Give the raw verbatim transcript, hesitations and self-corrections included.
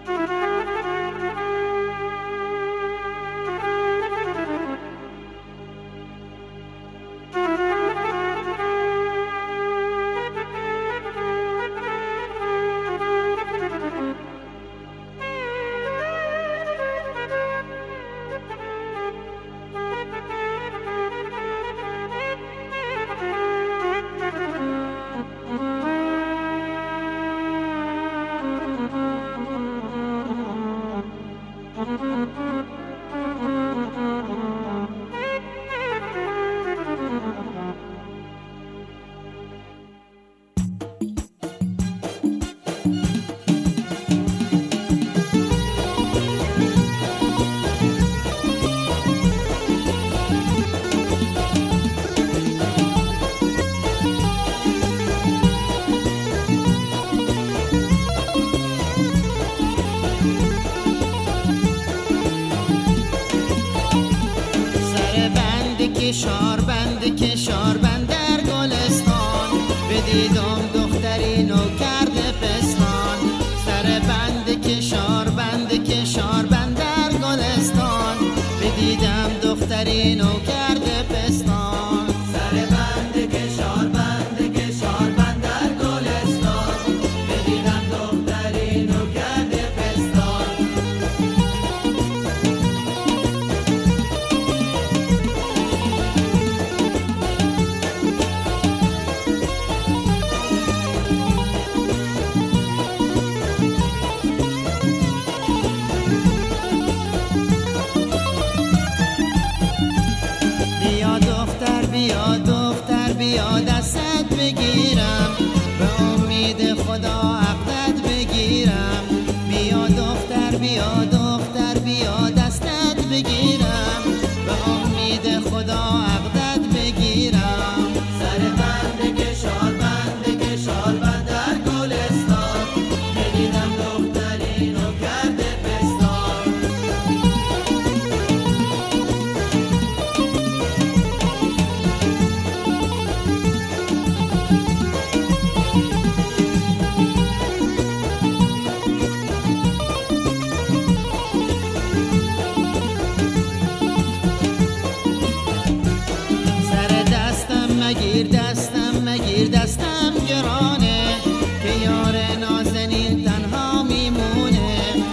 کشار بند کشار بند در گلستان، بدیدم دختری نو کرده پستان. سر بند کشار بند کشار بند در گلستان، بدیدم دختری نو کرده پستان. سر بند کشار بند کشار بند در گلستان، بدیدم دختری نو کرده پستان. بیا دختر بیا دستت بگیرم، به امید خدا عقدت بگیرم. بیا دختر بیا دختر بیا دستت بگیرم، به امید خدا عقدت بگیرم. سر بند کشار بند کشار بند در گلستان، بدیدم دختری نو کرده پستان. مگیر دستم مگیر دستم